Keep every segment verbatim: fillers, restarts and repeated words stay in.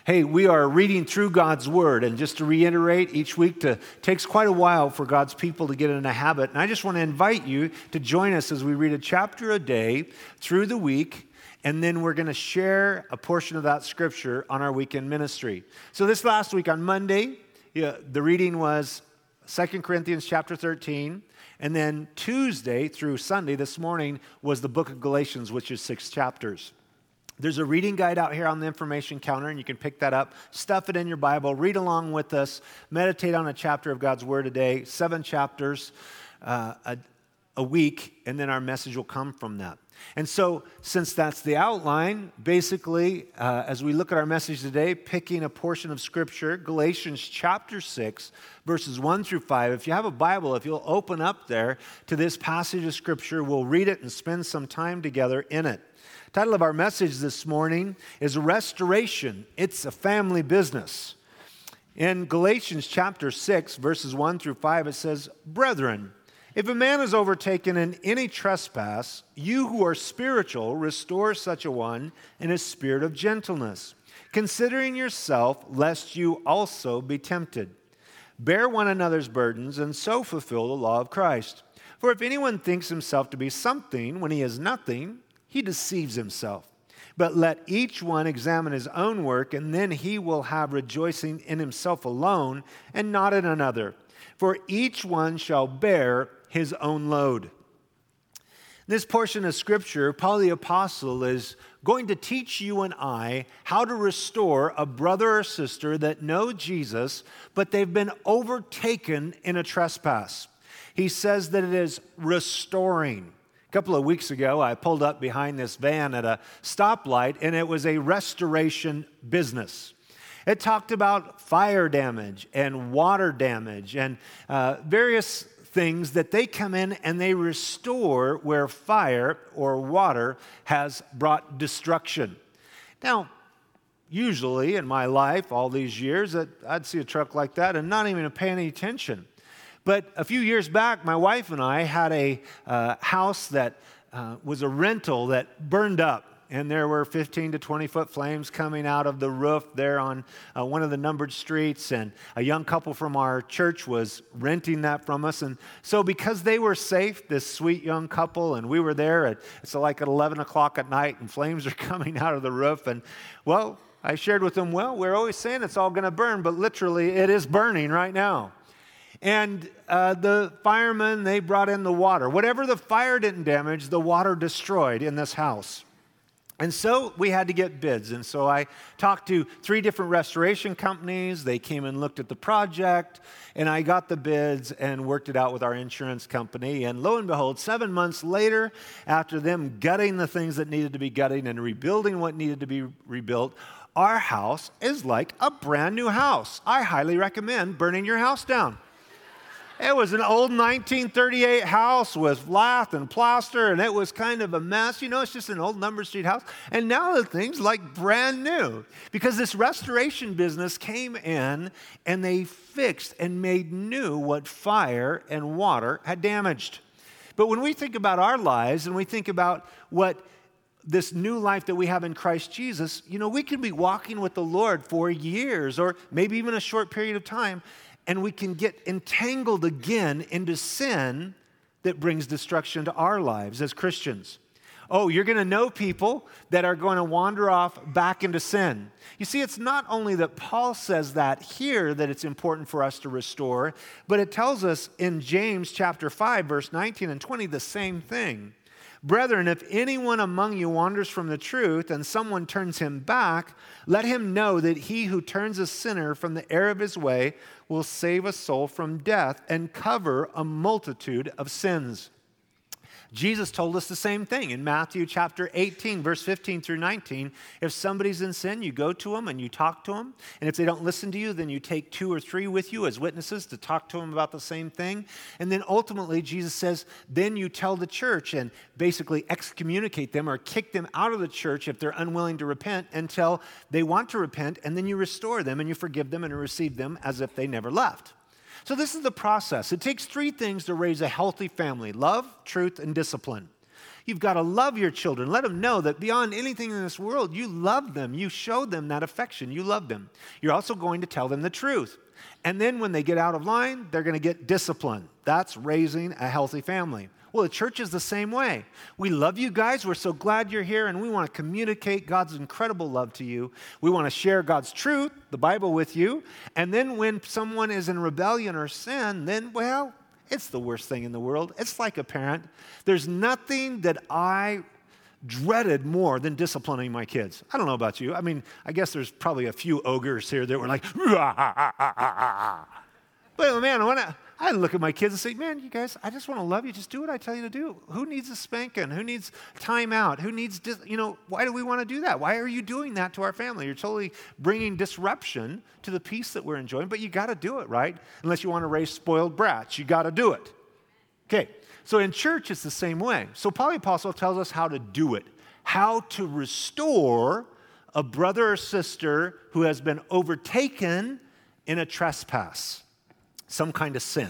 Hey, we are reading through God's Word, and just to reiterate, each week to, takes quite a while for God's people to get in a habit, and I just want to invite you to join us as we read a chapter a day through the week, and then we're going to share a portion of that Scripture on our weekend ministry. So this last week on Monday, yeah, the reading was Second Corinthians chapter thirteen, and then Tuesday through Sunday, this morning, was the book of Galatians, which is six chapters. There's a reading guide out here on the information counter, and you can pick that up, stuff it in your Bible, read along with us, meditate on a chapter of God's Word a day, seven chapters uh, a, a week, and then our message will come from that. And so, since that's the outline, basically, uh, as we look at our message today, picking a portion of Scripture, Galatians chapter six, verses one through five. If you have a Bible, if you'll open up there to this passage of Scripture, we'll read it and spend some time together in it. The title of our message this morning is Restoration. It's a family business. In Galatians chapter six, verses one through five, it says, "Brethren, if a man is overtaken in any trespass, you who are spiritual, restore such a one in a spirit of gentleness, considering yourself, lest you also be tempted. Bear one another's burdens, and so fulfill the law of Christ. For if anyone thinks himself to be something when he is nothing, he deceives himself. But let each one examine his own work, and then he will have rejoicing in himself alone and not in another. For each one shall bear his own load." In this portion of Scripture, Paul the Apostle is going to teach you and I how to restore a brother or sister that know Jesus, but they've been overtaken in a trespass. He says that it is restoring. A couple of weeks ago, I pulled up behind this van at a stoplight, and it was a restoration business. It talked about fire damage and water damage and uh, various things that they come in and they restore where fire or water has brought destruction. Now, usually in my life, all these years, I'd see a truck like that and not even pay any attention. But a few years back, my wife and I had a uh, house that uh, was a rental that burned up. And there were fifteen to twenty foot flames coming out of the roof there on uh, one of the numbered streets. And a young couple from our church was renting that from us. And so because they were safe, this sweet young couple, and we were there, at, it's like at eleven o'clock at night, and flames are coming out of the roof. And, well, I shared with them, well, we're always saying it's all going to burn, but literally it is burning right now. And uh, the firemen, they brought in the water. Whatever the fire didn't damage, the water destroyed in this house. And so we had to get bids. And so I talked to three different restoration companies. They came and looked at the project, and I got the bids and worked it out with our insurance company. And lo and behold, seven months later, after them gutting the things that needed to be gutting and rebuilding what needed to be rebuilt, our house is like a brand new house. I highly recommend burning your house down. It was an old nineteen thirty-eight house with lath and plaster, and it was kind of a mess. You know, it's just an old number street house. And now the thing's like brand new because this restoration business came in and they fixed and made new what fire and water had damaged. But when we think about our lives and we think about what this new life that we have in Christ Jesus, you know, we could be walking with the Lord for years or maybe even a short period of time, and we can get entangled again into sin that brings destruction to our lives as Christians. Oh, you're going to know people that are going to wander off back into sin. You see, it's not only that Paul says that here that it's important for us to restore, but it tells us in James chapter five, verse nineteen and twenty, the same thing. "Brethren, if anyone among you wanders from the truth and someone turns him back, let him know that he who turns a sinner from the error of his way will save a soul from death and cover a multitude of sins." Jesus told us the same thing in Matthew chapter eighteen, verse fifteen through nineteen. If somebody's in sin, you go to them and you talk to them. And if they don't listen to you, then you take two or three with you as witnesses to talk to them about the same thing. And then ultimately, Jesus says, then you tell the church and basically excommunicate them or kick them out of the church if they're unwilling to repent until they want to repent. And then you restore them and you forgive them and receive them as if they never left. So this is the process. It takes three things to raise a healthy family: love, truth, and discipline. You've got to love your children. Let them know that beyond anything in this world, you love them. You show them that affection. You love them. You're also going to tell them the truth. And then when they get out of line, they're going to get disciplined. That's raising a healthy family. Well, the church is the same way. We love you guys. We're so glad you're here, and we want to communicate God's incredible love to you. We want to share God's truth, the Bible, with you. And then when someone is in rebellion or sin, then, well, it's the worst thing in the world. It's like a parent. There's nothing that I dreaded more than disciplining my kids. I don't know about you. I mean, I guess there's probably a few ogres here that were like, rah. But man, when I, I look at my kids and say, man, you guys, I just want to love you. Just do what I tell you to do. Who needs a spanking? Who needs time out? Who needs, dis- you know, why do we want to do that? Why are you doing that to our family? You're totally bringing disruption to the peace that we're enjoying, but you got to do it, right? Unless you want to raise spoiled brats, you got to do it. Okay, so in church, it's the same way. So Paul the Apostle tells us how to do it, how to restore a brother or sister who has been overtaken in a trespass, some kind of sin.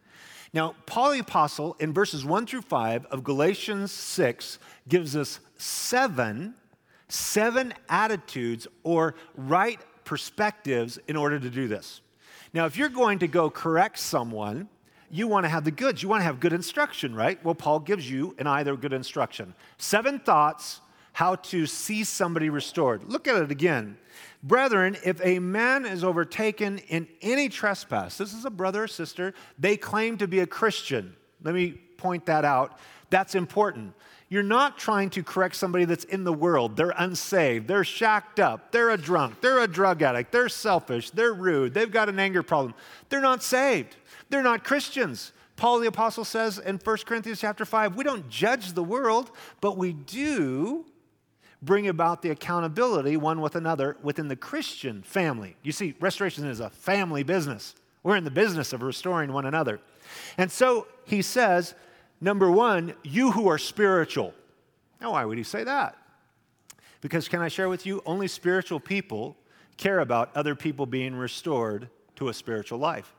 Now, Paul the Apostle, in verses one through five of Galatians six, gives us seven, seven attitudes or right perspectives in order to do this. Now, if you're going to go correct someone, you want to have the goods. You want to have good instruction, right? Well, Paul gives you and I the good instruction. Seven thoughts how to see somebody restored. Look at it again. Brethren, if a man is overtaken in any trespass, this is a brother or sister, they claim to be a Christian. Let me point that out. That's important. You're not trying to correct somebody that's in the world. They're unsaved. They're shacked up. They're a drunk. They're a drug addict. They're selfish. They're rude. They've got an anger problem. They're not saved. They're not Christians. Paul the Apostle says in First Corinthians chapter five, we don't judge the world, but we do bring about the accountability one with another within the Christian family. You see, restoration is a family business. We're in the business of restoring one another. And so he says, number one, you who are spiritual. Now, why would he say that? Because can I share with you, only spiritual people care about other people being restored to a spiritual life.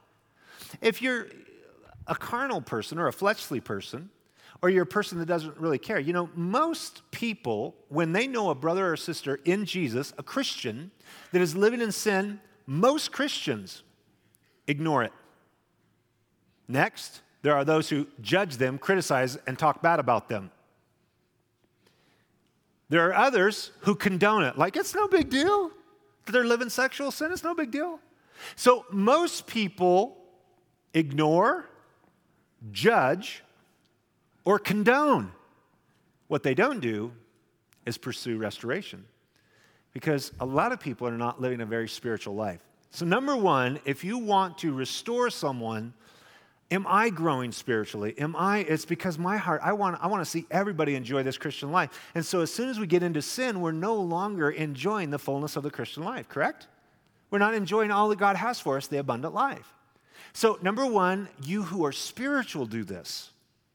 If you're a carnal person or a fleshly person, or you're a person that doesn't really care. You know, most people, when they know a brother or sister in Jesus, a Christian, that is living in sin, most Christians ignore it. Next, there are those who judge them, criticize, and talk bad about them. There are others who condone it, like it's no big deal that they're living sexual sin. It's no big deal. So most people ignore, judge, or condone. What they don't do is pursue restoration, because a lot of people are not living a very spiritual life. So number one, if you want to restore someone, am I growing spiritually? Am I, it's because my heart, I want, I want to see everybody enjoy this Christian life. And so as soon as we get into sin, we're no longer enjoying the fullness of the Christian life, correct? We're not enjoying all that God has for us, the abundant life. So number one, you who are spiritual do this.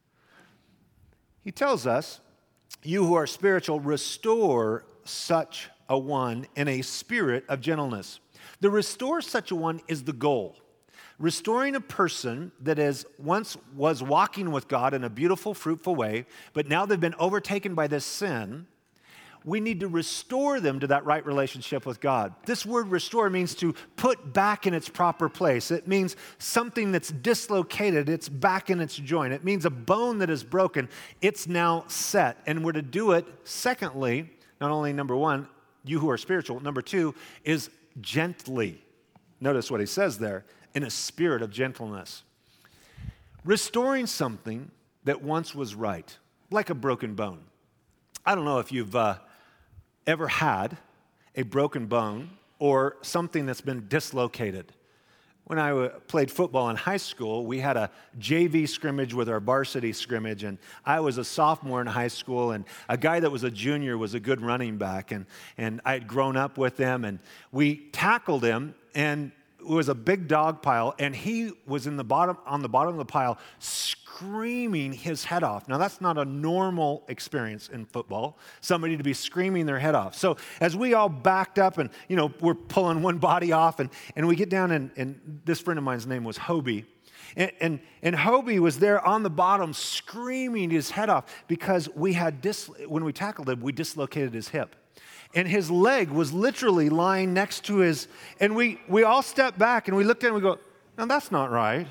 He tells us, you who are spiritual, restore such a one in a spirit of gentleness. The restore such a one is the goal. Restoring a person that is once was walking with God in a beautiful, fruitful way, but now they've been overtaken by this sin, we need to restore them to that right relationship with God. This word restore means to put back in its proper place. It means something that's dislocated, it's back in its joint. It means a bone that is broken, it's now set. And we're to do it, secondly, not only number one, you who are spiritual, number two, is gently. Notice what he says there, in a spirit of gentleness. Restoring something that once was right, like a broken bone. I don't know if you've uh, ever had a broken bone or something that's been dislocated. When I w- played football in high school, we had a J V scrimmage with our varsity scrimmage, and I was a sophomore in high school, and a guy that was a junior was a good running back, and, and I had grown up with him, and we tackled him, and it was a big dog pile, and he was in the bottom on the bottom of the pile screaming his head off. Now, that's not a normal experience in football, somebody to be screaming their head off. So as we all backed up and, you know, we're pulling one body off, and, and we get down, and, and this friend of mine's name was Hobie, And, and, and Hobie was there on the bottom screaming his head off because we had, dis, when we tackled him, we dislocated his hip. And his leg was literally lying next to his, and we, we all stepped back and we looked at him and we go, no, that's not right.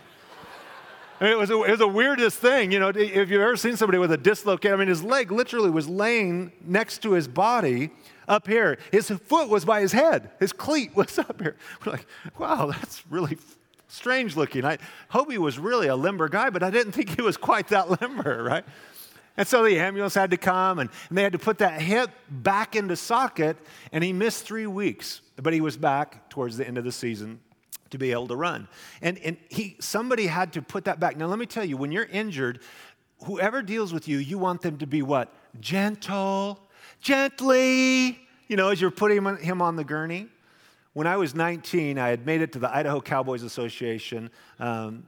I mean, it, was a, it was the weirdest thing, you know, if you've ever seen somebody with a dislocated, I mean, his leg literally was laying next to his body up here. His foot was by his head. His cleat was up here. We're like, wow, that's really strange looking. I, Hobie was really a limber guy, but I didn't think he was quite that limber, right? And so the ambulance had to come, and, and they had to put that hip back into socket, and he missed three weeks. But he was back towards the end of the season to be able to run. And, and he somebody had to put that back. Now, let me tell you, when you're injured, whoever deals with you, you want them to be what? Gentle, gently, you know, as you're putting him, him on the gurney. When I was nineteen, I had made it to the Idaho Cowboys Association um,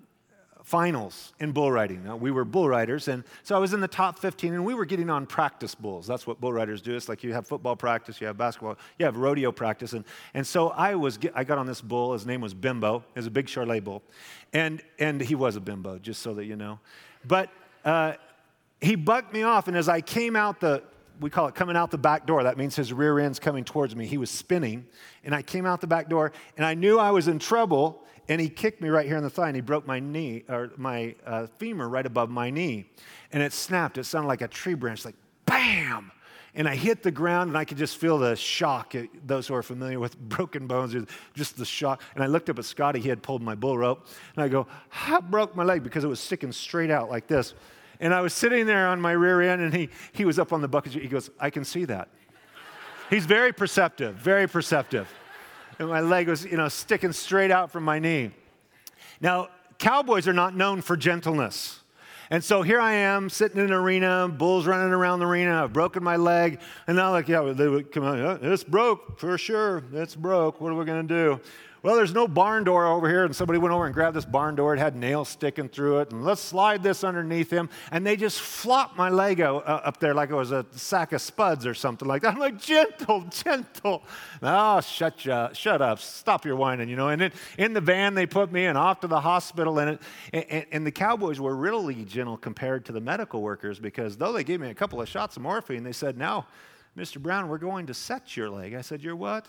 finals in bull riding. Now, we were bull riders, and so I was in the top fifteen, and we were getting on practice bulls. That's what bull riders do. It's like you have football practice, you have basketball, you have rodeo practice, and, and so I was I got on this bull. His name was Bimbo. It was a big Charolais bull, and and he was a bimbo, just so that you know. But uh, he bucked me off, and as I came out the we call it coming out the back door. That means his rear end's coming towards me. He was spinning, and I came out the back door, and I knew I was in trouble, and he kicked me right here in the thigh, and he broke my knee, or my uh, femur right above my knee, and it snapped. It sounded like a tree branch, like bam! And I hit the ground, and I could just feel the shock. Those who are familiar with broken bones, just the shock. And I looked up at Scotty. He had pulled my bull rope, and I go, I broke my leg because it was sticking straight out like this. And I was sitting there on my rear end, and he, he was up on the bucket. He goes, I can see that. He's very perceptive, very perceptive. And my leg was, you know, sticking straight out from my knee. Now, cowboys are not known for gentleness. And so here I am sitting in an arena, bulls running around the arena. I've broken my leg. And now, like, yeah, they would come out, oh, it's broke for sure. It's broke. What are we going to do? Well, there's no barn door over here, and somebody went over and grabbed this barn door. It had nails sticking through it, and let's slide this underneath him. And they just flopped my leg out, uh, up there like it was a sack of spuds or something like that. I'm like, gentle, gentle. Oh, shut you, shut up. Stop your whining, you know. And then in the van, they put me and off to the hospital. And, it, and, and the cowboys were really gentle compared to the medical workers because though they gave me a couple of shots of morphine, they said, now, Mister Brown, we're going to set your leg. I said, you're what?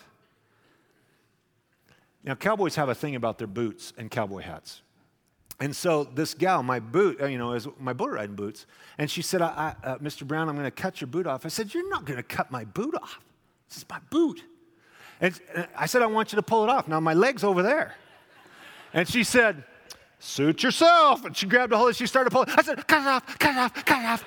Now, cowboys have a thing about their boots and cowboy hats. And so this gal, my boot, you know, is my bull riding boots, and she said, I, I, uh, Mister Brown, I'm going to cut your boot off. I said, you're not going to cut my boot off. This is my boot. And I said, I want you to pull it off. Now, my leg's over there. And she said, suit yourself. And she grabbed a hold and she started pulling. I said, cut it off, cut it off, cut it off.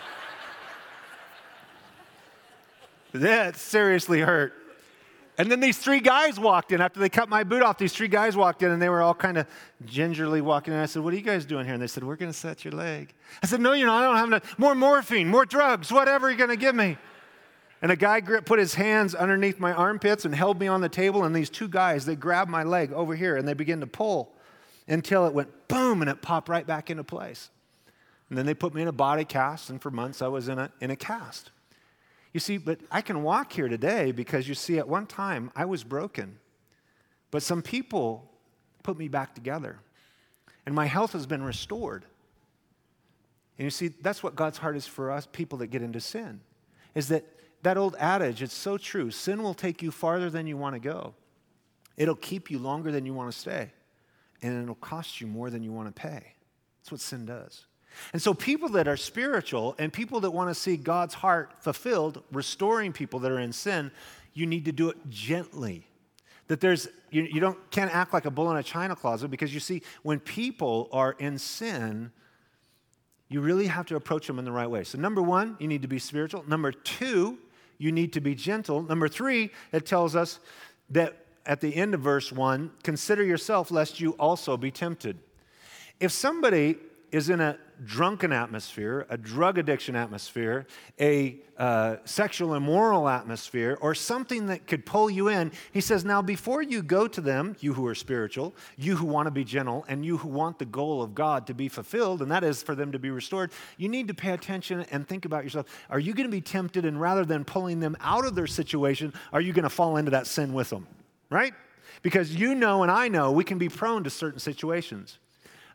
That seriously hurt. And then these three guys walked in. After they cut my boot off, these three guys walked in, and they were all kind of gingerly walking in. I said, what are you guys doing here? And they said, we're going to set your leg. I said, no, you're not. I don't have enough. More morphine, more drugs, whatever you're going to give me. And a guy put his hands underneath my armpits and held me on the table, and these two guys, they grabbed my leg over here, and they began to pull until it went boom, and it popped right back into place. And then they put me in a body cast, and for months I was in a, in a cast. You see, but I can walk here today because you see, at one time, I was broken. But some people put me back together. And my health has been restored. And you see, that's what God's heart is for us, people that get into sin. Is that that old adage, it's so true. Sin will take you farther than you want to go. It'll keep you longer than you want to stay. And it'll cost you more than you want to pay. That's what sin does. And so people that are spiritual and people that want to see God's heart fulfilled, restoring people that are in sin, you need to do it gently. That there's, you, you don't can't act like a bull in a china closet because you see, when people are in sin, you really have to approach them in the right way. So number one, you need to be spiritual. Number two, you need to be gentle. Number three, it tells us that at the end of verse one, consider yourself lest you also be tempted. If somebody is in a drunken atmosphere, a drug addiction atmosphere, a uh, sexual immoral atmosphere, or something that could pull you in, he says, now before you go to them, you who are spiritual, you who want to be gentle, and you who want the goal of God to be fulfilled, and that is for them to be restored, you need to pay attention and think about yourself. Are you going to be tempted, and rather than pulling them out of their situation, are you going to fall into that sin with them, right? Because you know and I know we can be prone to certain situations.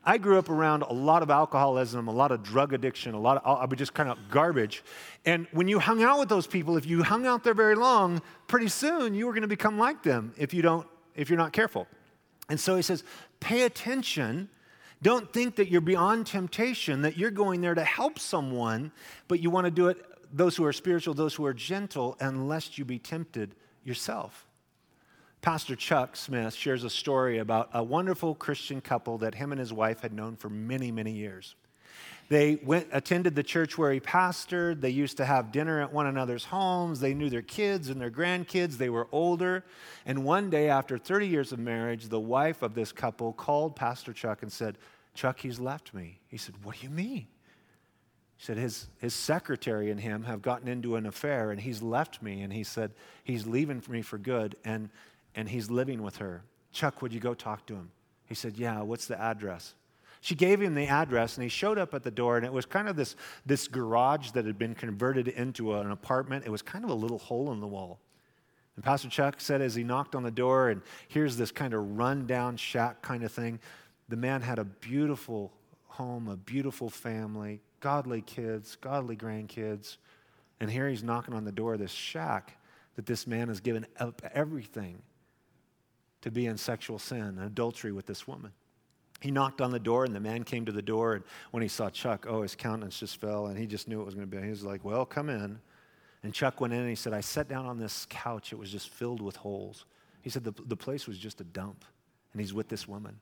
I grew up around a lot of alcoholism, a lot of drug addiction, a lot of, I was just kind of garbage. And when you hung out with those people, if you hung out there very long, pretty soon you were going to become like them if you don't, if you're not careful. And so he says, pay attention. Don't think that you're beyond temptation, that you're going there to help someone, but you want to do it, those who are spiritual, those who are gentle, and lest you be tempted yourself. Pastor Chuck Smith shares a story about a wonderful Christian couple that him and his wife had known for many, many years. They went, attended the church where he pastored. They used to have dinner at one another's homes. They knew their kids and their grandkids. They were older. And one day, after thirty years of marriage, the wife of this couple called Pastor Chuck and said, Chuck, he's left me. He said, what do you mean? He said, his, his secretary and him have gotten into an affair, and he's left me. And he said, he's leaving me for good, and, and he's living with her. Chuck, would you go talk to him? He said, yeah, what's the address? She gave him the address, and he showed up at the door, and it was kind of this, this garage that had been converted into an apartment. It was kind of a little hole in the wall. And Pastor Chuck said as he knocked on the door, and here's this kind of run-down shack kind of thing, the man had a beautiful home, a beautiful family, godly kids, godly grandkids, and here he's knocking on the door of this shack that this man has given up everything to be in sexual sin and adultery with this woman. He knocked on the door, and the man came to the door, and when he saw Chuck, oh, his countenance just fell, and he just knew it was going to be. He was like, well, come in. And Chuck went in, and he said, I sat down on this couch. It was just filled with holes. He said the, the place was just a dump, and he's with this woman.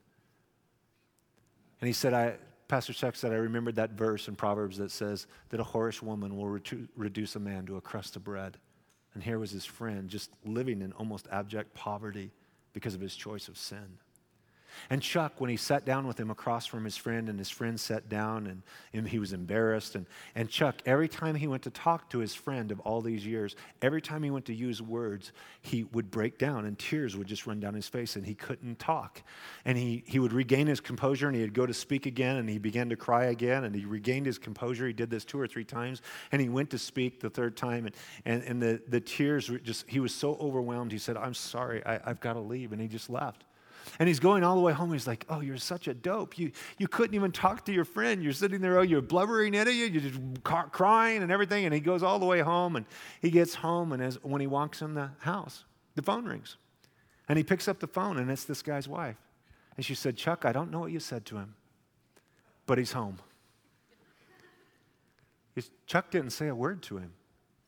And he said, I, Pastor Chuck said, I remembered that verse in Proverbs that says that a whorish woman will retu- reduce a man to a crust of bread. And here was his friend just living in almost abject poverty because of his choice of sin. And Chuck, when he sat down with him across from his friend, and his friend sat down, and, and he was embarrassed. And, and Chuck, every time he went to talk to his friend of all these years, every time he went to use words, he would break down, and tears would just run down his face, and he couldn't talk. And he, he would regain his composure, and he'd go to speak again, and he began to cry again, and he regained his composure. He did this two or three times, and he went to speak the third time, and, and, and the, the tears were just, he was so overwhelmed. He said, I'm sorry, I, I've got to leave, and he just left. And he's going all the way home. He's like, oh, you're such a dope. You you couldn't even talk to your friend. You're sitting there, oh, you're blubbering at you. You're just crying and everything. And he goes all the way home, and he gets home, and as when he walks in the house, the phone rings. And he picks up the phone, and it's this guy's wife. And she said, Chuck, I don't know what you said to him, but he's home. His, Chuck didn't say a word to him.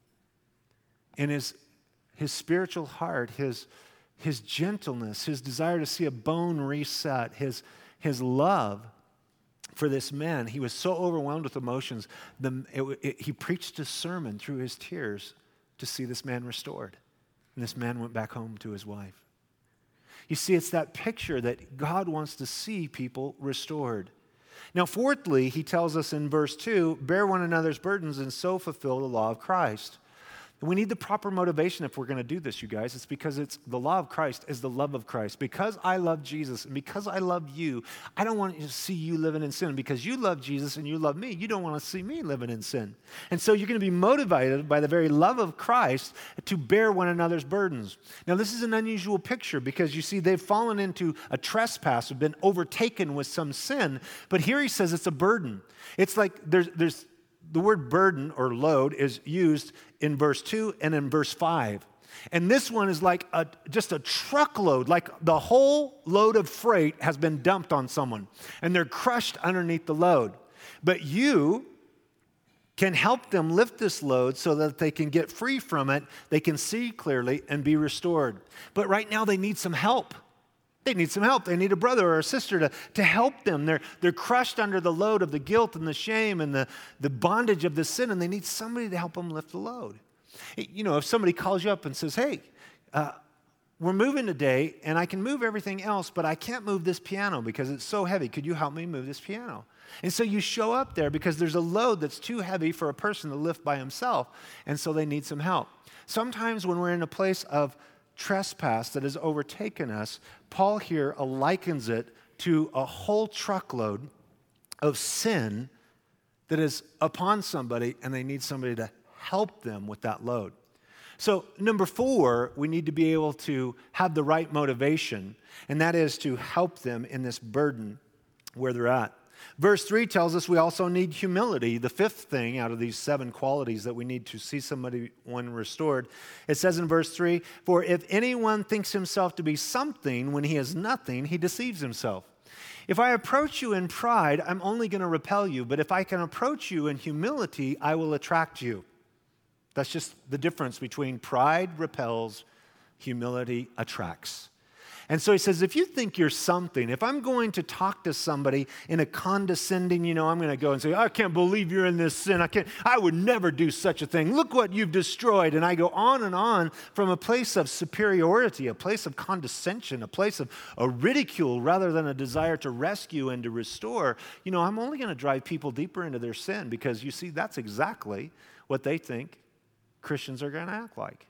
In his, his spiritual heart, his His gentleness, his desire to see a bone reset, his, his love for this man, he was so overwhelmed with emotions, the, it, it, he preached a sermon through his tears to see this man restored. And this man went back home to his wife. You see, it's that picture that God wants to see people restored. Now, fourthly, he tells us in verse two, bear one another's burdens and so fulfill the law of Christ. We need the proper motivation if we're going to do this, you guys. It's because it's the law of Christ is the love of Christ. Because I love Jesus and because I love you, I don't want to see you living in sin. Because you love Jesus and you love me, you don't want to see me living in sin. And so you're going to be motivated by the very love of Christ to bear one another's burdens. Now, this is an unusual picture because you see they've fallen into a trespass, have been overtaken with some sin. But here he says it's a burden. It's like there's there's the word burden or load is used in verse two and in verse five. And this one is like a, just a truckload, like the whole load of freight has been dumped on someone, and they're crushed underneath the load. But you can help them lift this load so that they can get free from it, they can see clearly, and be restored. But right now they need some help. They need some help. They need a brother or a sister to, to help them. They're, they're crushed under the load of the guilt and the shame and the, the bondage of the sin, and they need somebody to help them lift the load. You know, if somebody calls you up and says, hey, uh, we're moving today, and I can move everything else, but I can't move this piano because it's so heavy. Could you help me move this piano? And so you show up there because there's a load that's too heavy for a person to lift by himself, and so they need some help. Sometimes when we're in a place of trespass that has overtaken us, Paul here likens it to a whole truckload of sin that is upon somebody, and they need somebody to help them with that load. So number four, we need to be able to have the right motivation, and that is to help them in this burden where they're at. Verse three tells us we also need humility, the fifth thing out of these seven qualities that we need to see somebody when restored. It says in verse three, "For if anyone thinks himself to be something when he is nothing, he deceives himself. If I approach you in pride, I'm only going to repel you, but if I can approach you in humility, I will attract you." That's just the difference between pride repels, humility attracts. And so he says, if you think you're something, if I'm going to talk to somebody in a condescending, you know, I'm going to go and say, "I can't believe you're in this sin. I can't, I would never do such a thing. Look what you've destroyed." And I go on and on from a place of superiority, a place of condescension, a place of a ridicule rather than a desire to rescue and to restore. You know, I'm only going to drive people deeper into their sin because you see, that's exactly what they think Christians are going to act like.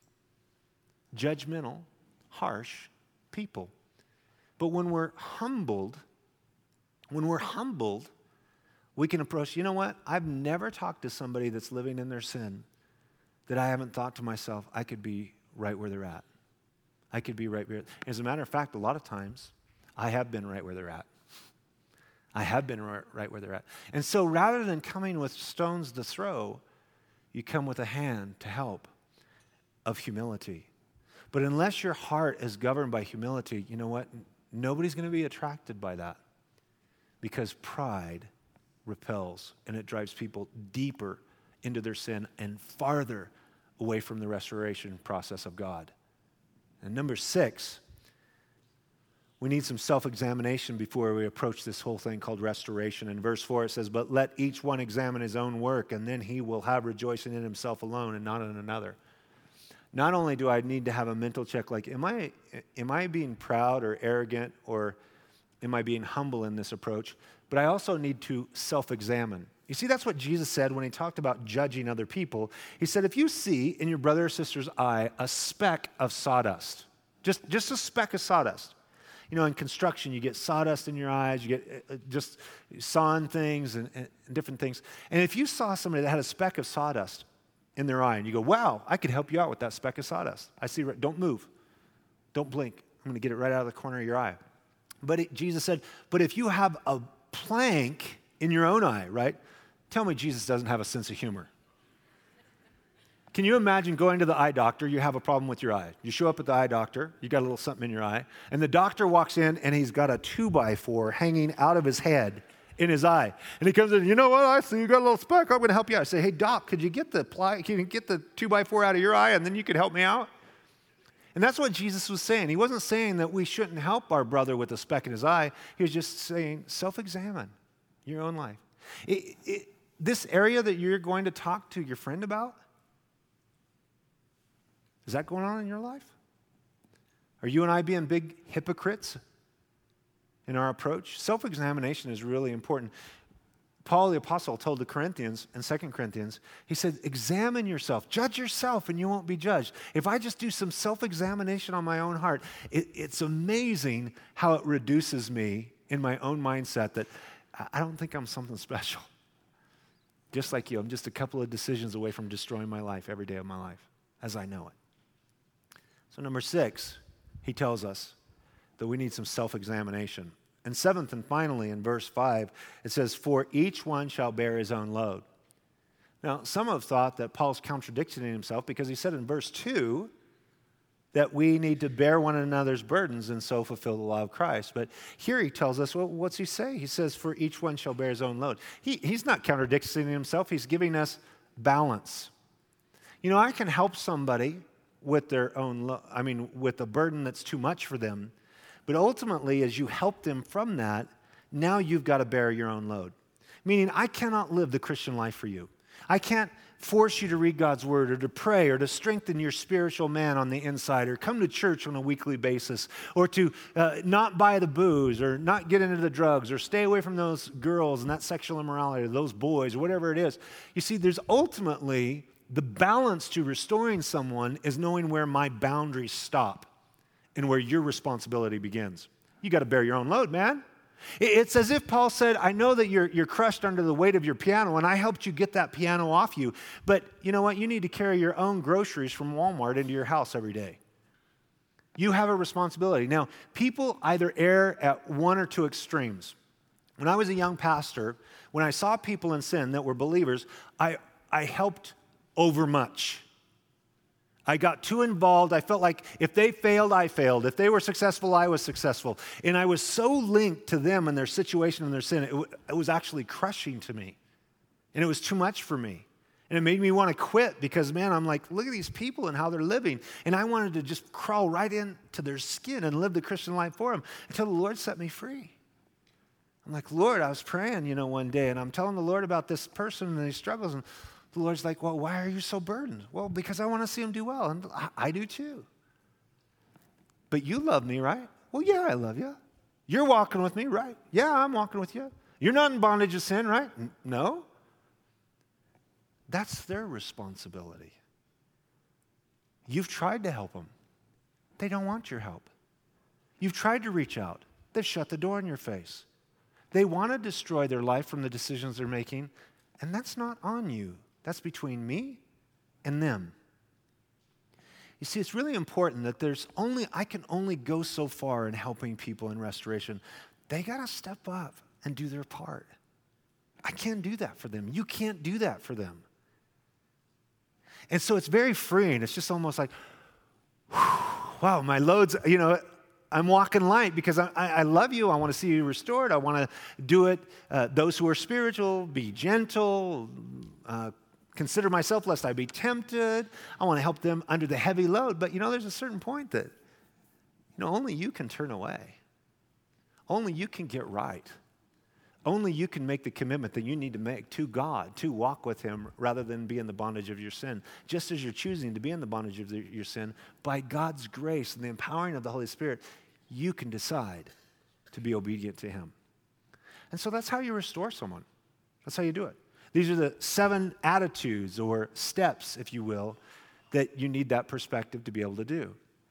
Judgmental, harsh people. But when we're humbled, when we're humbled, we can approach, you know what? I've never talked to somebody that's living in their sin that I haven't thought to myself, I could be right where they're at. I could be right where. As a matter of fact, a lot of times, I have been right where they're at. I have been right where they're at. And so rather than coming with stones to throw, you come with a hand to help of humility. But unless your heart is governed by humility, you know what? Nobody's going to be attracted by that because pride repels and it drives people deeper into their sin and farther away from the restoration process of God. And number six, we need some self-examination before we approach this whole thing called restoration. In verse four, it says, "But let each one examine his own work, and then he will have rejoicing in himself alone and not in another." Not only do I need to have a mental check, like, am I, am I being proud or arrogant, or am I being humble in this approach? But I also need to self-examine. You see, that's what Jesus said when he talked about judging other people. He said, if you see in your brother or sister's eye a speck of sawdust, just, just a speck of sawdust. You know, in construction, you get sawdust in your eyes, you get uh, just sawing things and, and different things. And if you saw somebody that had a speck of sawdust in their eye, and you go, "Wow, I could help you out with that speck of sawdust. I see, don't move. Don't blink. I'm going to get it right out of the corner of your eye." But it, Jesus said, but if you have a plank in your own eye, right? Tell me Jesus doesn't have a sense of humor. Can you imagine going to the eye doctor? You have a problem with your eye. You show up at the eye doctor. You got a little something in your eye. And the doctor walks in, and he's got a two by four hanging out of his head in his eye. And he comes in, "You know what? I see you got a little speck. I'm going to help you out." I say, "Hey, doc, could you get the ply, can you get the two by four out of your eye, and then you could help me out?" And that's what Jesus was saying. He wasn't saying that we shouldn't help our brother with a speck in his eye. He was just saying, self-examine your own life. It, it, this area that you're going to talk to your friend about, is that going on in your life? Are you and I being big hypocrites in our approach? Self-examination is really important. Paul the Apostle told the Corinthians in Second Corinthians, he said, examine yourself, judge yourself, and you won't be judged. If I just do some self-examination on my own heart, it, it's amazing how it reduces me in my own mindset that I don't think I'm something special. Just like you, I'm just a couple of decisions away from destroying my life every day of my life as I know it. So number six, he tells us that we need some self-examination. And seventh and finally, in verse five, it says, "For each one shall bear his own load." Now, some have thought that Paul's contradicting himself because he said in verse two that we need to bear one another's burdens and so fulfill the law of Christ. But here he tells us, well, what's he say? He says, "For each one shall bear his own load." He, he's not contradicting himself. He's giving us balance. You know, I can help somebody with their own, lo- I mean, with a burden that's too much for them. But ultimately, as you help them from that, now you've got to bear your own load. Meaning, I cannot live the Christian life for you. I can't force you to read God's word or to pray or to strengthen your spiritual man on the inside or come to church on a weekly basis or to uh, not buy the booze or not get into the drugs or stay away from those girls and that sexual immorality or those boys or whatever it is. You see, there's ultimately the balance to restoring someone is knowing where my boundaries stop and where your responsibility begins. You got to bear your own load, man. It's as if Paul said, I know that you're, you're crushed under the weight of your piano, and I helped you get that piano off you, but you know what? You need to carry your own groceries from Walmart into your house every day. You have a responsibility. Now, people either err at one or two extremes. When I was a young pastor, when I saw people in sin that were believers, I, I helped overmuch. I got too involved. I felt like if they failed, I failed. If they were successful, I was successful. And I was so linked to them and their situation and their sin, it, w- it was actually crushing to me. And it was too much for me. And it made me want to quit because, man, I'm like, look at these people and how they're living. And I wanted to just crawl right into their skin and live the Christian life for them until the Lord set me free. I'm like, Lord, I was praying, you know, one day, and I'm telling the Lord about this person and these struggles, and the Lord's like, well, why are you so burdened? Well, because I want to see him do well, and I, I do too. But you love me, right? Well, yeah, I love you. You're walking with me, right? Yeah, I'm walking with you. You're not in bondage of sin, right? N- no. That's their responsibility. You've tried to help them. They don't want your help. You've tried to reach out. They've shut the door in your face. They want to destroy their life from the decisions they're making, and that's not on you. That's between me and them. You see, it's really important that there's only, I can only go so far in helping people in restoration. They got to step up and do their part. I can't do that for them. You can't do that for them. And so it's very freeing. It's just almost like, whew, wow, my load's, you know, I'm walking light because I, I, I love you. I want to see you restored. I want to do it. Uh, those who are spiritual, be gentle, uh, consider myself lest I be tempted. I want to help them under the heavy load. But, you know, there's a certain point that, you know, only you can turn away. Only you can get right. Only you can make the commitment that you need to make to God, to walk with him rather than be in the bondage of your sin. Just as you're choosing to be in the bondage of the, your sin, by God's grace and the empowering of the Holy Spirit, you can decide to be obedient to him. And so that's how you restore someone. That's how you do it. These are the seven attitudes or steps, if you will, that you need that perspective to be able to do.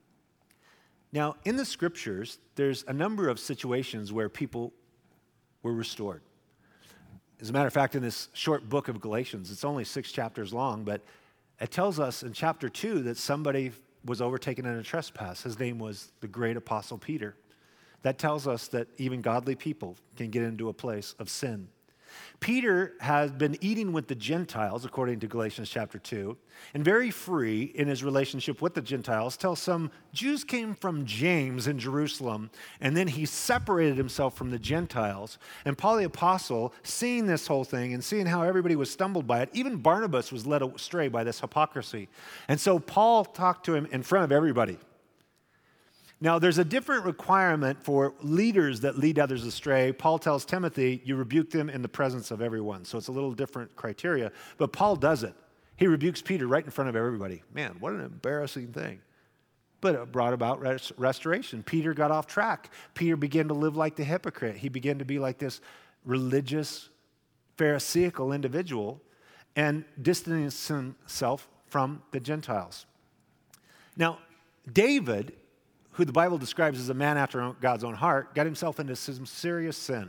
Now, in the scriptures, there's a number of situations where people were restored. As a matter of fact, in this short book of Galatians, it's only six chapters long, but it tells us in chapter two that somebody was overtaken in a trespass. His name was the great apostle Peter. That tells us that even godly people can get into a place of sin. Peter has been eating with the Gentiles, according to Galatians chapter two, and very free in his relationship with the Gentiles, till some Jews came from James in Jerusalem, and then he separated himself from the Gentiles. And Paul the apostle, seeing this whole thing and seeing how everybody was stumbled by it, even Barnabas was led astray by this hypocrisy. And so Paul talked to him in front of everybody. Now, there's a different requirement for leaders that lead others astray. Paul tells Timothy, you rebuke them in the presence of everyone. So it's a little different criteria, but Paul does it. He rebukes Peter right in front of everybody. Man, what an embarrassing thing. But it brought about res- restoration. Peter got off track. Peter began to live like the hypocrite. He began to be like this religious, pharisaical individual and distance himself from the Gentiles. Now, David, who the Bible describes as a man after God's own heart, got himself into some serious sin.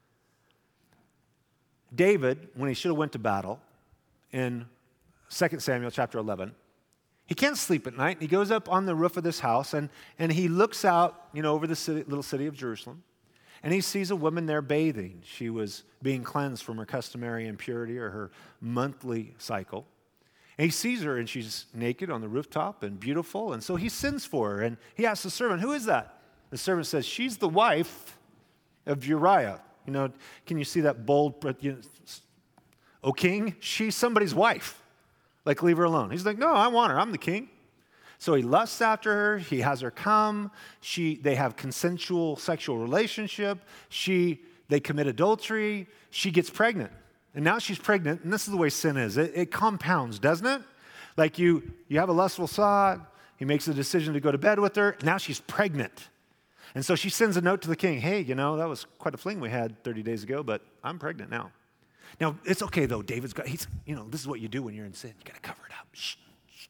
David, when he should have went to battle, in Second Samuel chapter eleven, he can't sleep at night. He goes up on the roof of this house, and, and he looks out, you know, over the city, little city of Jerusalem, and he sees a woman there bathing. She was being cleansed from her customary impurity or her monthly cycle. And he sees her, and she's naked on the rooftop and beautiful, and so he sends for her, and he asks the servant, who is that? The servant says, she's the wife of Uriah. You know, can you see that bold, you know, O king, she's somebody's wife. Like, leave her alone. He's like, no, I want her. I'm the king. So he lusts after her. He has her come. She, they have consensual sexual relationship. She, they commit adultery. She gets pregnant. And now she's pregnant, and this is the way sin is. It, it compounds, doesn't it? Like you, you have a lustful thought, he makes a decision to go to bed with her, now she's pregnant. And so she sends a note to the king, hey, you know, that was quite a fling we had thirty days ago, but I'm pregnant now. Now, it's okay, though. David's got, he's, you know, this is what you do when you're in sin. You got to cover it up. Shh, shh.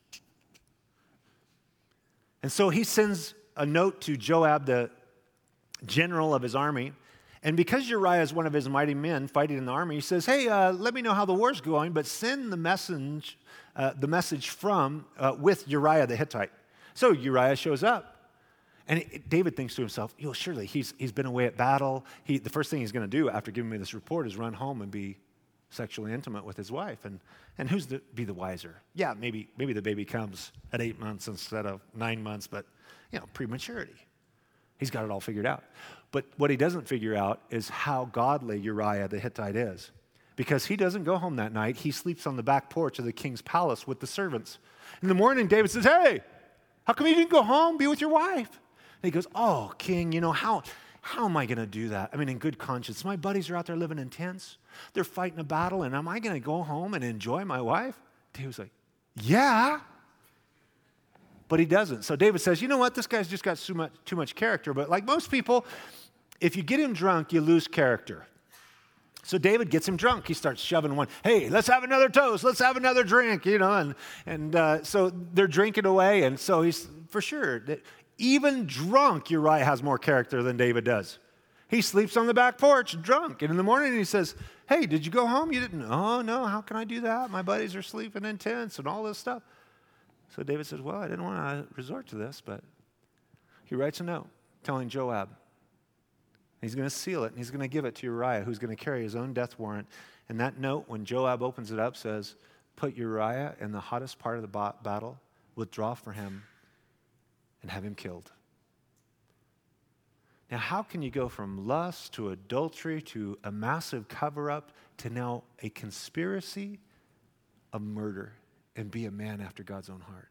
And so he sends a note to Joab, the general of his army. And because Uriah is one of his mighty men fighting in the army, he says, hey, uh, let me know how the war's going, but send the message, uh, the message from, uh, with Uriah the Hittite. So Uriah shows up. And it, David thinks to himself, you know, surely he's, he's been away at battle. He, the first thing he's going to do after giving me this report is run home and be sexually intimate with his wife. And, and who's the, be the wiser? Yeah, maybe, maybe the baby comes at eight months instead of nine months, but, you know, prematurity. He's got it all figured out. But what he doesn't figure out is how godly Uriah the Hittite is. Because he doesn't go home that night. He sleeps on the back porch of the king's palace with the servants. In the morning, David says, hey, how come you didn't go home, be with your wife? And he goes, oh, king, you know, how, how am I going to do that? I mean, in good conscience, my buddies are out there living in tents. They're fighting a battle, and am I going to go home and enjoy my wife? David's like, yeah. But he doesn't. So David says, you know what? This guy's just got too much, too much character. But like most people, if you get him drunk, you lose character. So David gets him drunk. He starts shoving one, hey, let's have another toast. Let's have another drink, you know. And, and uh, so they're drinking away. And so he's, for sure, even drunk, Uriah has more character than David does. He sleeps on the back porch drunk. And in the morning he says, hey, did you go home? You didn't? Oh, no, how can I do that? My buddies are sleeping in tents and all this stuff. So David says, well, I didn't want to resort to this, but he writes a note telling Joab. He's going to seal it, and he's going to give it to Uriah, who's going to carry his own death warrant. And that note, when Joab opens it up, says, put Uriah in the hottest part of the battle, withdraw for him, and have him killed. Now, how can you go from lust to adultery to a massive cover-up to now a conspiracy of murder and be a man after God's own heart?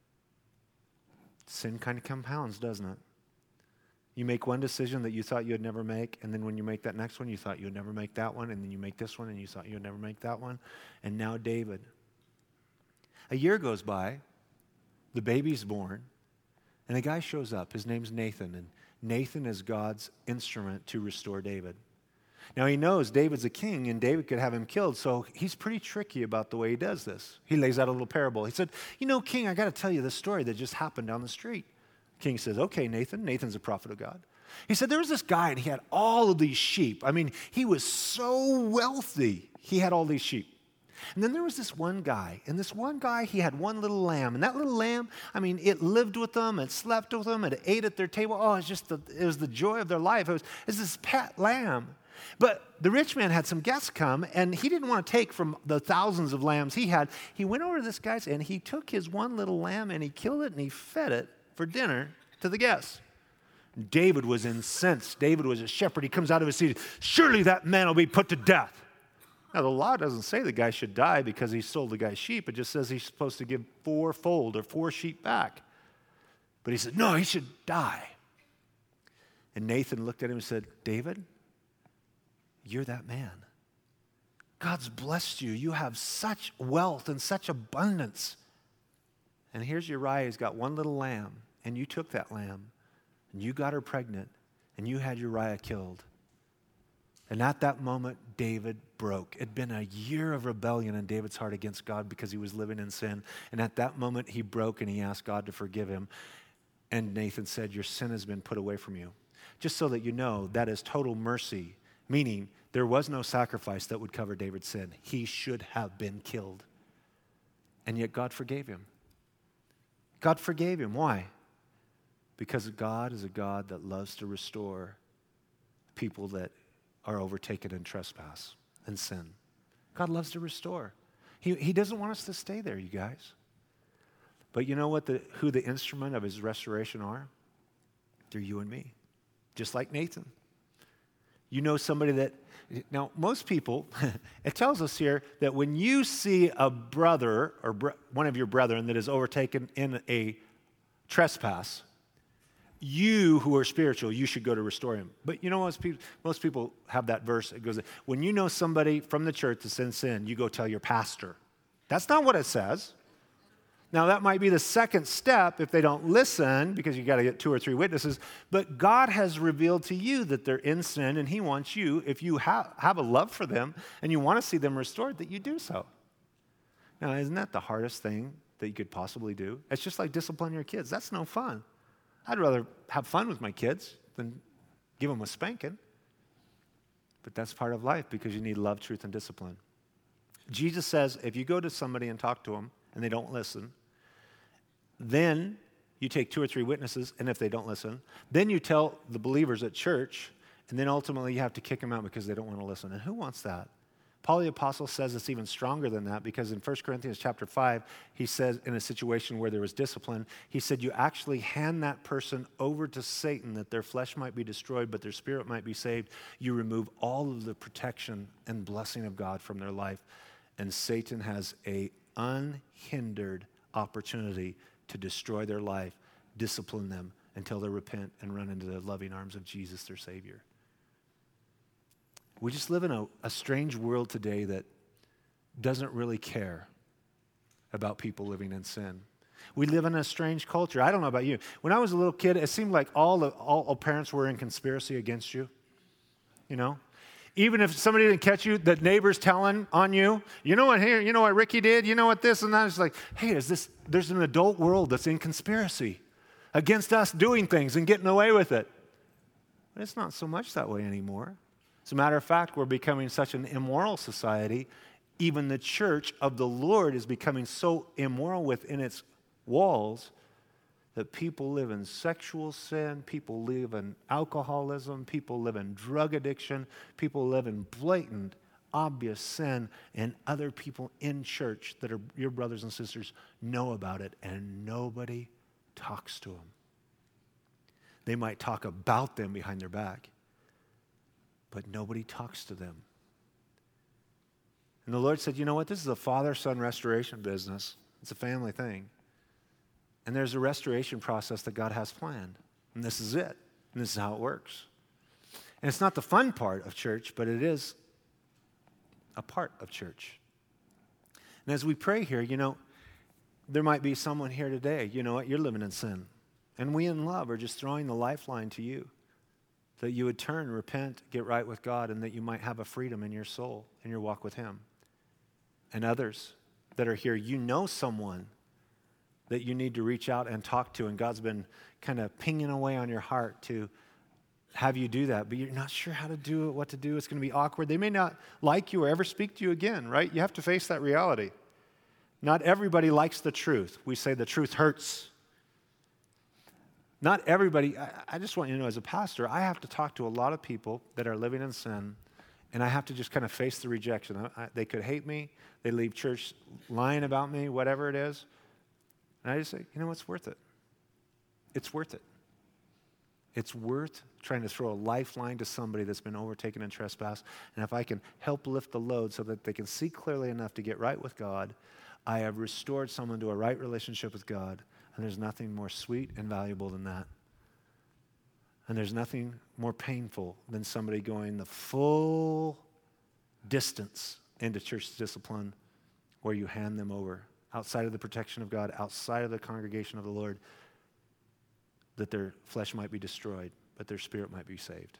Sin kind of compounds, doesn't it? You make one decision that you thought you'd never make, and then when you make that next one, you thought you'd never make that one, and then you make this one, and you thought you'd never make that one. And now David. A year goes by, the baby's born, and a guy shows up. His name's Nathan, and Nathan is God's instrument to restore David. Now he knows David's a king, and David could have him killed, so he's pretty tricky about the way he does this. He lays out a little parable. He said, you know, king, I got to tell you this story that just happened down the street. King says, okay, Nathan. Nathan's a prophet of God. He said, there was this guy, and he had all of these sheep. I mean, he was so wealthy. He had all these sheep. And then there was this one guy, and this one guy, he had one little lamb. And that little lamb, I mean, it lived with them, it slept with them, it ate at their table. Oh, it was just the, it was the joy of their life. It was, it was this pet lamb. But the rich man had some guests come, and he didn't want to take from the thousands of lambs he had. He went over to this guy's, and he took his one little lamb, and he killed it, and he fed it for dinner to the guests. David was incensed. David was a shepherd. He comes out of his seat. Surely that man will be put to death. Now, the law doesn't say the guy should die because he sold the guy's sheep. It just says he's supposed to give fourfold or four sheep back. But he said, no, he should die. And Nathan looked at him and said, David, you're that man. God's blessed you. You have such wealth and such abundance. And here's Uriah. He's got one little lamb. And you took that lamb, and you got her pregnant, and you had Uriah killed. And at that moment, David broke. It'd been a year of rebellion in David's heart against God because he was living in sin. And at that moment, he broke, and he asked God to forgive him. And Nathan said, your sin has been put away from you. Just so that you know, that is total mercy, meaning there was no sacrifice that would cover David's sin. He should have been killed. And yet God forgave him. God forgave him. Why? Because God is a God that loves to restore people that are overtaken in trespass and sin. God loves to restore. He, he doesn't want us to stay there, you guys. But you know what? The, who the instrument of his restoration are? They're you and me. Just like Nathan. You know somebody that, now most people, it tells us here that when you see a brother or br- one of your brethren that is overtaken in a trespass, you who are spiritual, you should go to restore him. But you know, most people, most people have that verse. It goes, when you know somebody from the church that's in sin, you go tell your pastor. That's not what it says. Now, that might be the second step if they don't listen, because you got to get two or three witnesses. But God has revealed to you that they're in sin, and he wants you, if you ha- have a love for them and you want to see them restored, that you do so. Now, isn't that the hardest thing that you could possibly do? It's just like discipline your kids. That's no fun. I'd rather have fun with my kids than give them a spanking. But that's part of life because you need love, truth, and discipline. Jesus says if you go to somebody and talk to them and they don't listen, then You take two or three witnesses, and if they don't listen, then you tell the believers at church, and then ultimately you have to kick them out because they don't want to listen. And who wants that? Paul the Apostle says it's even stronger than that, because in First Corinthians chapter five, he says in a situation where there was discipline, he said you actually hand that person over to Satan that their flesh might be destroyed, but their spirit might be saved. You remove all of the protection and blessing of God from their life, and Satan has a unhindered opportunity to destroy their life, discipline them until they repent and run into the loving arms of Jesus, their Savior. We just live in a, a strange world today that doesn't really care about people living in sin. We live in a strange culture. I don't know about you. When I was a little kid, it seemed like all the all, all parents were in conspiracy against you. You know? Even if somebody didn't catch you, the neighbor's telling on you, you know what here, you know what Ricky did, you know what this and that. It's like, hey, is this, there's an adult world that's in conspiracy against us doing things and getting away with it. But it's not so much that way anymore. As a matter of fact, we're becoming such an immoral society. Even the church of the Lord is becoming so immoral within its walls that people live in sexual sin, people live in alcoholism, people live in drug addiction, people live in blatant, obvious sin, and other people in church that are your brothers and sisters know about it, and nobody talks to them. They might talk about them behind their back, but nobody talks to them. And the Lord said, you know what? This is a father-son restoration business. It's a family thing. And there's a restoration process that God has planned. And this is it. And this is how it works. And it's not the fun part of church, but it is a part of church. And as we pray here, you know, there might be someone here today, you know what? You're living in sin. And we in love are just throwing the lifeline to you, that you would turn, repent, get right with God, and that you might have a freedom in your soul in your walk with Him. And others that are here, you know someone that you need to reach out and talk to, and God's been kind of pinging away on your heart to have you do that, but you're not sure how to do it, what to do. It's going to be awkward. They may not like you or ever speak to you again, right? You have to face that reality. Not everybody likes the truth. We say the truth hurts. Not everybody, I, I just want you to know, as a pastor, I have to talk to a lot of people that are living in sin, and I have to just kind of face the rejection. I, I, they could hate me, they leave church lying about me, whatever it is. And I just say, you know, it's worth it. It's worth it. It's worth trying to throw a lifeline to somebody that's been overtaken in trespass. And if I can help lift the load so that they can see clearly enough to get right with God, I have restored someone to a right relationship with God. And there's nothing more sweet and valuable than that. And there's nothing more painful than somebody going the full distance into church discipline where you hand them over outside of the protection of God, outside of the congregation of the Lord, that their flesh might be destroyed, but their spirit might be saved.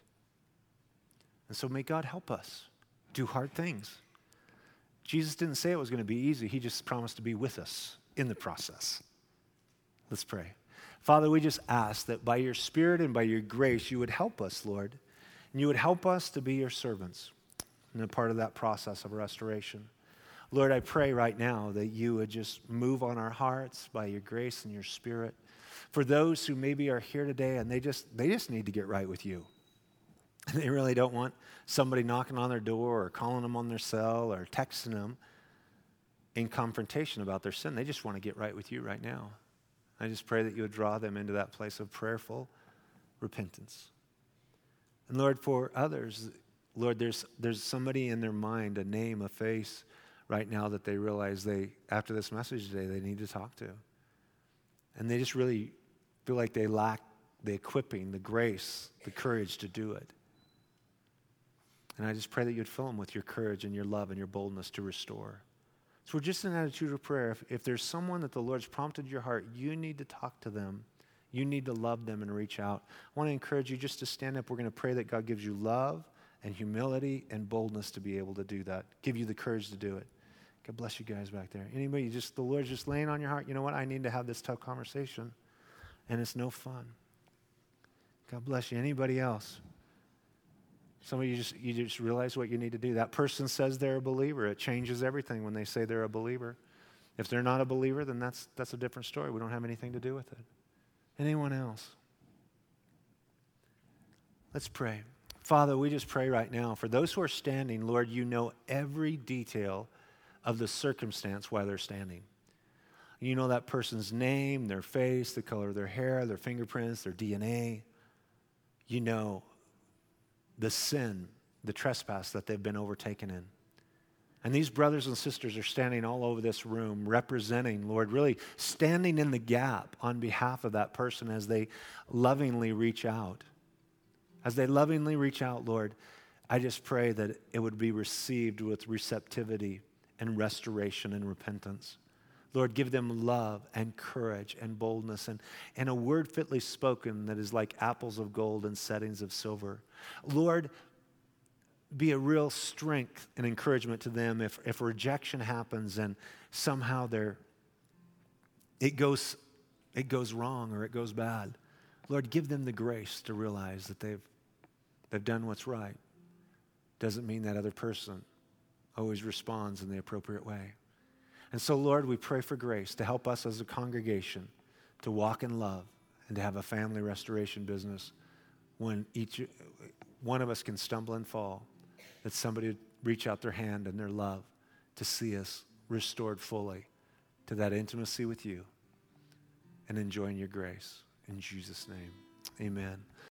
And so may God help us do hard things. Jesus didn't say it was going to be easy. He just promised to be with us in the process. Let's pray. Father, we just ask that by your Spirit and by your grace, you would help us, Lord, and you would help us to be your servants and a part of that process of restoration. Lord, I pray right now that you would just move on our hearts by your grace and your Spirit. For those who maybe are here today and they just they just need to get right with you. And they really don't want somebody knocking on their door or calling them on their cell or texting them in confrontation about their sin. They just want to get right with you right now. I just pray that you would draw them into that place of prayerful repentance. And Lord, for others, Lord, there's there's somebody in their mind, a name, a face right now that they realize they, after this message today, they need to talk to. And they just really feel like they lack the equipping, the grace, the courage to do it. And I just pray that you'd fill them with your courage and your love and your boldness to restore. So we're just in an attitude of prayer. If, if there's someone that the Lord's prompted your heart, you need to talk to them. You need to love them and reach out. I want to encourage you just to stand up. We're going to pray that God gives you love and humility and boldness to be able to do that. Give you the courage to do it. God bless you guys back there. Anybody, just the Lord's just laying on your heart, you know what? I need to have this tough conversation. And it's no fun. God bless you. Anybody else? Some of you just you just realize what you need to do. That person says they're a believer. It changes everything when they say they're a believer. If they're not a believer, then that's that's a different story. We don't have anything to do with it. Anyone else? Let's pray. Father, we just pray right now for those who are standing, Lord, you know every detail of the circumstance why they're standing. You know that person's name, their face, the color of their hair, their fingerprints, their D N A. You know the sin, the trespass that they've been overtaken in. And these brothers and sisters are standing all over this room representing, Lord, really standing in the gap on behalf of that person as they lovingly reach out. As they lovingly reach out, Lord, I just pray that it would be received with receptivity and restoration and repentance. Lord, give them love and courage and boldness and, and a word fitly spoken that is like apples of gold and settings of silver. Lord, be a real strength and encouragement to them if, if rejection happens and somehow they're, it goes, it goes wrong or it goes bad. Lord, give them the grace to realize that they've They've done what's right. Doesn't mean that other person always responds in the appropriate way. And so, Lord, we pray for grace to help us as a congregation to walk in love and to have a family restoration business when each one of us can stumble and fall, that somebody would reach out their hand and their love to see us restored fully to that intimacy with you and enjoying your grace. In Jesus' name, amen.